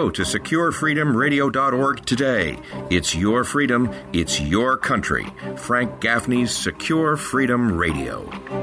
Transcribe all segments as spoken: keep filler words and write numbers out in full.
Go to secure freedom radio dot org today. It's your freedom. It's your country. Frank Gaffney's Secure Freedom Radio.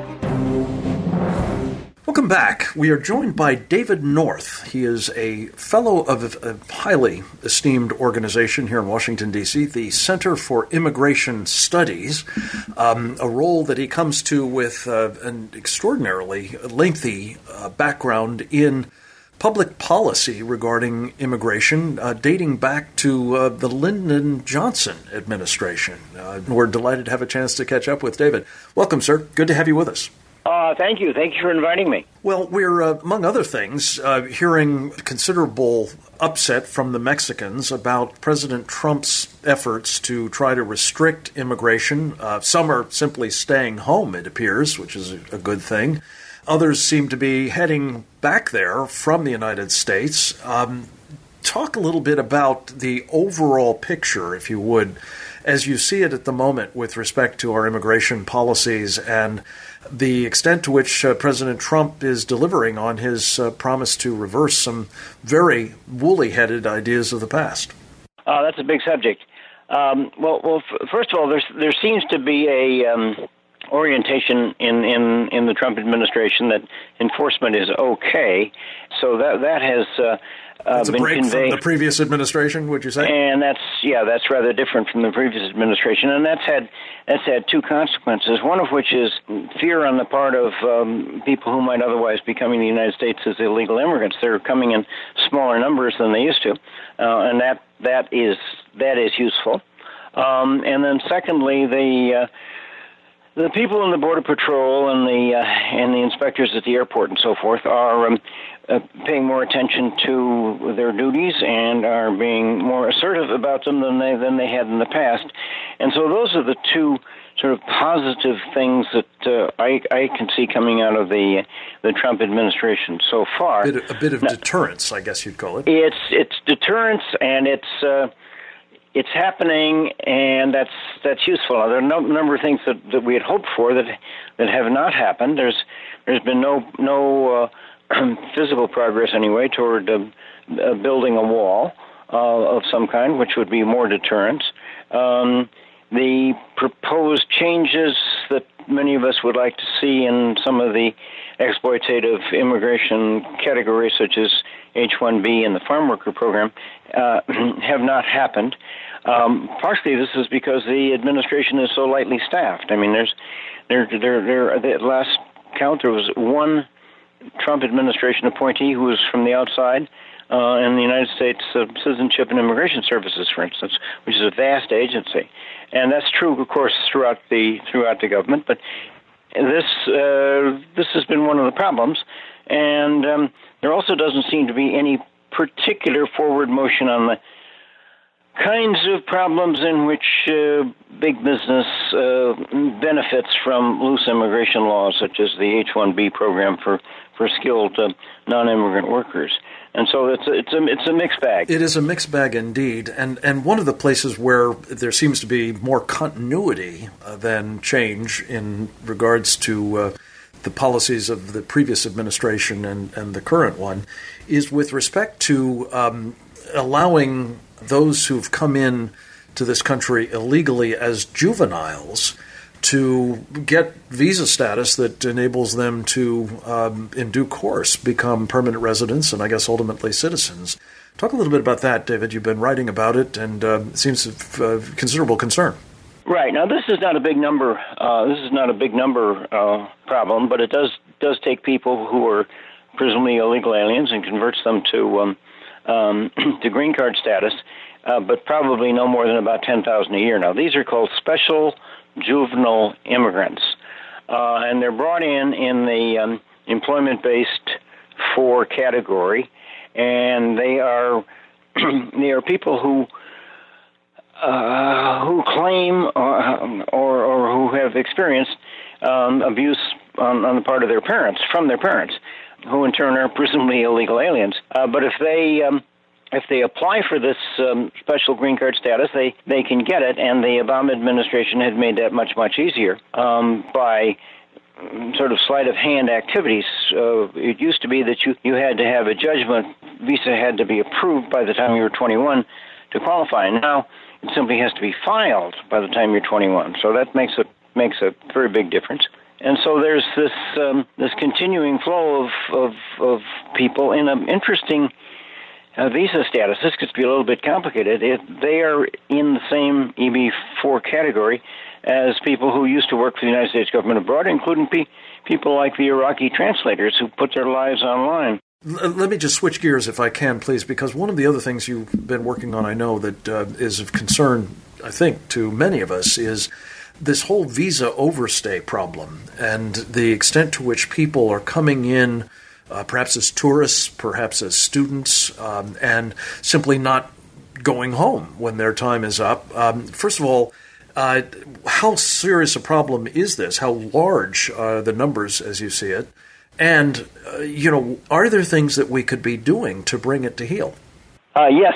Welcome back. We are joined by David North. He is a fellow of a highly esteemed organization here in Washington, D C, the Center for Immigration Studies, um, a role that he comes to with uh, an extraordinarily lengthy uh, background in public policy regarding immigration, uh, dating back to uh, the Lyndon Johnson administration. Uh, we're delighted to have a chance to catch up with David. Welcome, sir. Good to have you with us. Uh, thank you. Thank you for inviting me. Well, we're, uh, among other things, uh, hearing considerable upset from the Mexicans about President Trump's efforts to try to restrict immigration. Uh, some are simply staying home, it appears, which is a good thing. Others seem to be heading back there from the United States. Um, talk a little bit about the overall picture, if you would, as you see it at the moment with respect to our immigration policies and the extent to which uh, President Trump is delivering on his uh, promise to reverse some very woolly-headed ideas of the past. Uh, that's a big subject. Um, well, well, f- first of all, there's, there seems to be a um, orientation in, in, in the Trump administration that enforcement is okay. So that that has uh, uh, That's a been break conveyed. from the previous administration, would you say? And that's yeah, that's rather different from the previous administration, and that's had that's had two consequences. One of which is fear on the part of um, people who might otherwise be coming to the United States as illegal immigrants. They're coming in smaller numbers than they used to, uh, and that that is that is useful. Um, and then secondly, the uh, the people in the Border Patrol and the uh, and the inspectors at the airport and so forth are um, uh, paying more attention to their duties and are being more assertive about them than they than they had in the past. And so those are the two sort of positive things that uh, I, I can see coming out of the the Trump administration so far. A bit, a bit of now, deterrence, I guess you'd call it. It's it's deterrence, and it's uh, it's happening, and that's that's useful. Now, there are a no, number of things that, that we had hoped for that that have not happened. There's there's been no no uh, physical progress anyway toward uh, uh, building a wall uh, of some kind, which would be more deterrence. Um, the proposed changes that many of us would like to see in some of the exploitative immigration categories, such as H one B and the farm worker program, uh, have not happened. Um, partially, this is because the administration is so lightly staffed. I mean, there's there there there. At last count, there was one Trump administration appointee who was from the outside. Uh, in the United States uh, Citizenship and Immigration Services, for instance, which is a vast agency, and that's true, of course, throughout the throughout the government. But this uh, this has been one of the problems, and um, there also doesn't seem to be any particular forward motion on the kinds of problems in which uh, big business uh, benefits from loose immigration laws, such as the H one B program for for skilled uh, non-immigrant workers. And so it's a, it's a it's a mixed bag. It is a mixed bag indeed, and and one of the places where there seems to be more continuity uh, than change in regards to uh, the policies of the previous administration and, and the current one is with respect to um, allowing those who've come in to this country illegally as juveniles to get visa status that enables them to, um, in due course, become permanent residents and I guess ultimately citizens. Talk a little bit about that, David. You've been writing about it, and uh, it seems of uh, considerable concern. Right. Now, this is not a big number. Uh, this is not a big number uh, problem, but it does does take people who are presumably illegal aliens and converts them to um, um, to green card status, uh, but probably no more than about ten thousand a year. Now, these are called special juvenile immigrants, uh, and they're brought in in the um, employment-based four category, and they are they are people who uh, who claim or, or or who have experienced um, abuse on, on the part of their parents from their parents, who in turn are presumably illegal aliens. Uh, but if they um, If they apply for this um, special green card status, they, they can get it, and the Obama administration had made that much, much easier um, by sort of sleight-of-hand activities. Uh, it used to be that you, you had to have a judgment visa had to be approved by the time you were twenty-one to qualify. Now it simply has to be filed by the time you're twenty-one. So that makes a makes a very big difference. And so there's this um, this continuing flow of of, of people in an interesting uh, visa status. This gets to be a little bit complicated. It, they are in the same E B four category as people who used to work for the United States government abroad, including pe- people like the Iraqi translators who put their lives online. Let me just switch gears, if I can, please, because one of the other things you've been working on, I know, that uh, is of concern, I think, to many of us, is this whole visa overstay problem and the extent to which people are coming in, uh, perhaps as tourists, perhaps as students, um, and simply not going home when their time is up. Um, first of all, uh, how serious a problem is this? How large are the numbers as you see it? And, uh, you know, are there things that we could be doing to bring it to heel? Uh, yes,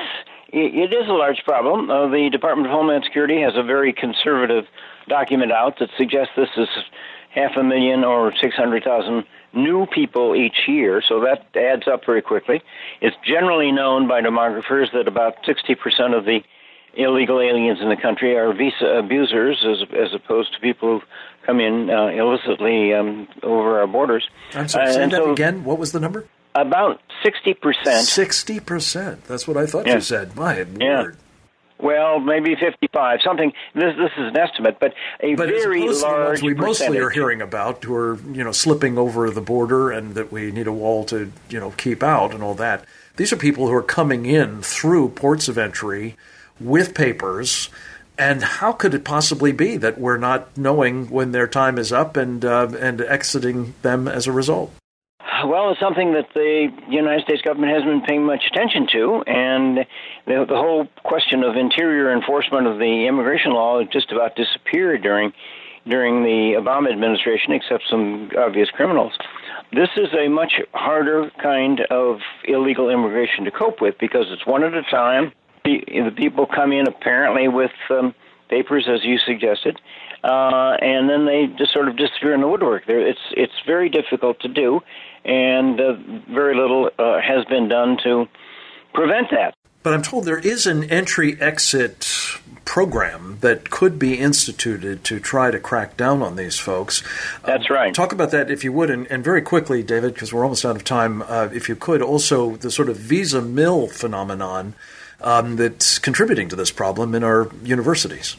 it is a large problem. Uh, the Department of Homeland Security has a very conservative document out that suggests this is half a million or six hundred thousand new people each year, so that adds up very quickly. It's generally known by demographers that about sixty percent of the illegal aliens in the country are visa abusers as as opposed to people who come in uh, illicitly um, over our borders. I'm sorry, say uh, that so again. What was the number? About sixty percent. sixty percent. That's what I thought yeah. you said. My yeah. word. Well, maybe fifty-five, something. This this is an estimate, but a but very as large to the ones we percentage. mostly are hearing about, who are you know slipping over the border, and that we need a wall to you know keep out, and all that. These are people who are coming in through ports of entry with papers. And how could it possibly be that we're not knowing when their time is up and uh, and exiting them as a result? Well, it's something that the United States government hasn't been paying much attention to, and the, the whole question of interior enforcement of the immigration law just about disappeared during during the Obama administration, except some obvious criminals. This is a much harder kind of illegal immigration to cope with because it's one at a time. The, the people come in apparently with um, papers, as you suggested, uh, and then they just sort of disappear in the woodwork. There, it's it's very difficult to do, and uh, very little uh, has been done to prevent that. But I'm told there is an entry-exit program that could be instituted to try to crack down on these folks. That's um, right. Talk about that, if you would, and, and very quickly, David, because we're almost out of time, uh, if you could, also the sort of visa mill phenomenon Um, that's contributing to this problem in our universities.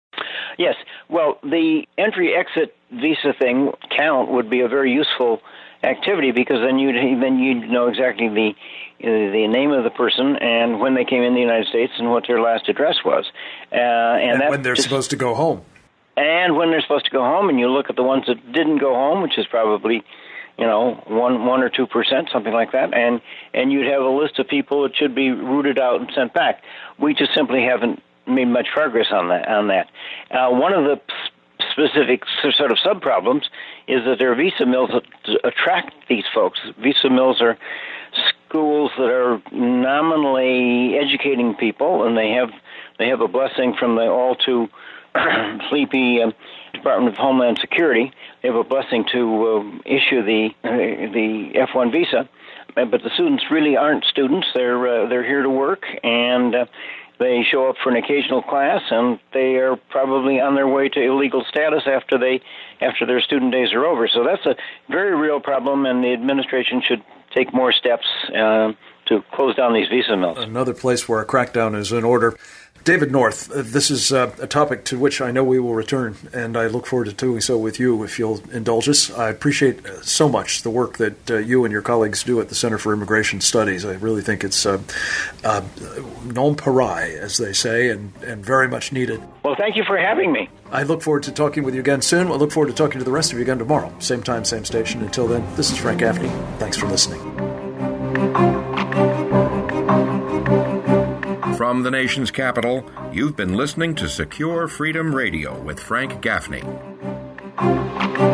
Yes. Well, the entry-exit visa thing count would be a very useful activity because then you'd then you'd know exactly the uh, the name of the person and when they came in the United States and what their last address was, uh, and, and that when they're just, supposed to go home. And when they're supposed to go home, and you look at the ones that didn't go home, which is probably you know, one one or two percent, something like that, and and you'd have a list of people that should be rooted out and sent back. We just simply haven't made much progress on that. On that, uh, one of the specific sort of sub problems is that there are visa mills that attract these folks. Visa mills are schools that are nominally educating people, and they have they have a blessing from the all too sleepy um, Department of Homeland Security. They have a blessing to uh, issue the uh, the F one visa, but the students really aren't students. They're uh, they're here to work, and uh, they show up for an occasional class, and they are probably on their way to illegal status after they after their student days are over. So that's a very real problem, and the administration should take more steps uh, to close down these visa mills. Another place where a crackdown is in order. David North, uh, this is uh, a topic to which I know we will return, and I look forward to doing so with you if you'll indulge us. I appreciate so much the work that uh, you and your colleagues do at the Center for Immigration Studies. I really think it's uh, uh, non pareil, as they say, and, and very much needed. Well, thank you for having me. I look forward to talking with you again soon. I look forward to talking to the rest of you again tomorrow. Same time, same station. Until then, this is Frank Gaffney. Thanks for listening. From the nation's capital, you've been listening to Secure Freedom Radio with Frank Gaffney.